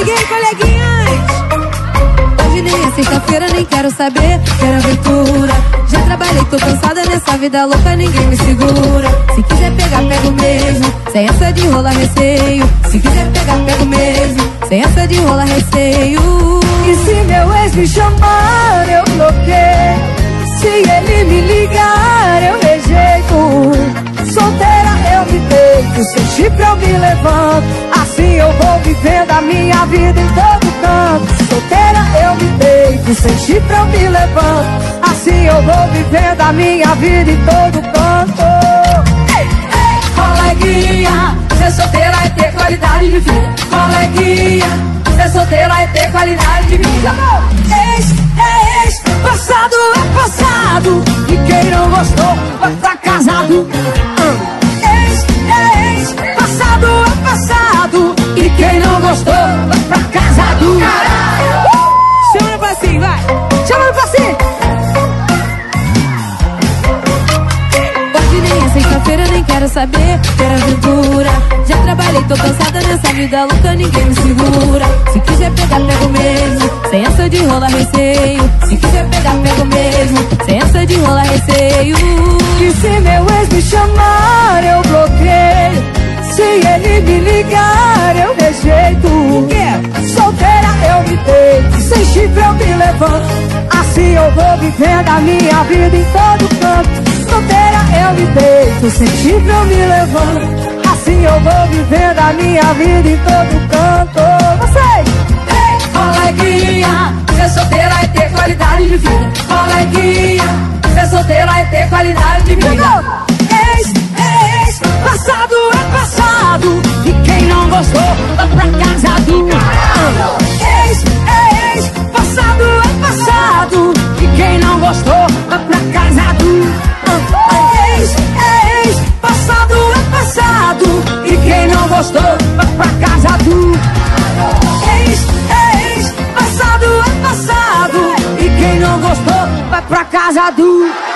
Cheguei, coleguinhas. Hoje nem é sexta-feira, nem quero saber, quero aventura. Já trabalhei, tô cansada nessa vida louca, ninguém me segura. Se quiser pegar, pego mesmo, sem essa de rolar receio. Se quiser pegar, pego mesmo, sem essa de rolar receio. E se meu ex me chamar, eu bloqueio. Se ele me ligar, eu rejeito. Solteira eu me deito, sem chifre eu me levanto. Assim eu vou vivendo a minha vida em todo canto. Solteira eu me deito, sem chifre eu me levanto. Assim eu vou vivendo a minha vida em todo canto. Ei, ei, coleguinha, ser solteira é ter qualidade de vida. Coleguinha, ser solteira é ter qualidade de vida. Ex é ex, passado é passado. E quem não gostou vai pra casado. Ex é ex, passado é passado. E quem não gostou vai pra casado. Chama no passinho, vai. Chama no passinho. Hoje nem é sexta-feira, nem quero saber, quero aventura. Já trabalhei, tô cansada nessa vida louca, ninguém me segura. Se quiser pegar, pego mesmo, sem essa de rolar receio. Se quiser pegar, pego mesmo, sem essa de rolar receio. E se meu ex me chamar, eu bloqueio. Se ele me ligar, eu rejeito. O quê? Solteira eu me deito, sem chifre eu me levanto. Assim eu vou vivendo a minha vida em todo canto. Solteira eu me deito, sem chifre eu me levanto. Assim eu vou vivendo a minha vida em todo canto. Vocês! Ei, coleguinha, ser solteira é ter qualidade de vida. Coleguinha, ser solteira é ter qualidade de vida. Ex é ex, passado é passado. E quem não gostou, vai pra casado. Ex é ex, passado é passado. E quem não gostou, vai pra casado. Ex é ex, passado é passado. E quem não gostou, vai pra casado. Ex é ex, passado é passado. E quem não gostou, vai pra casado.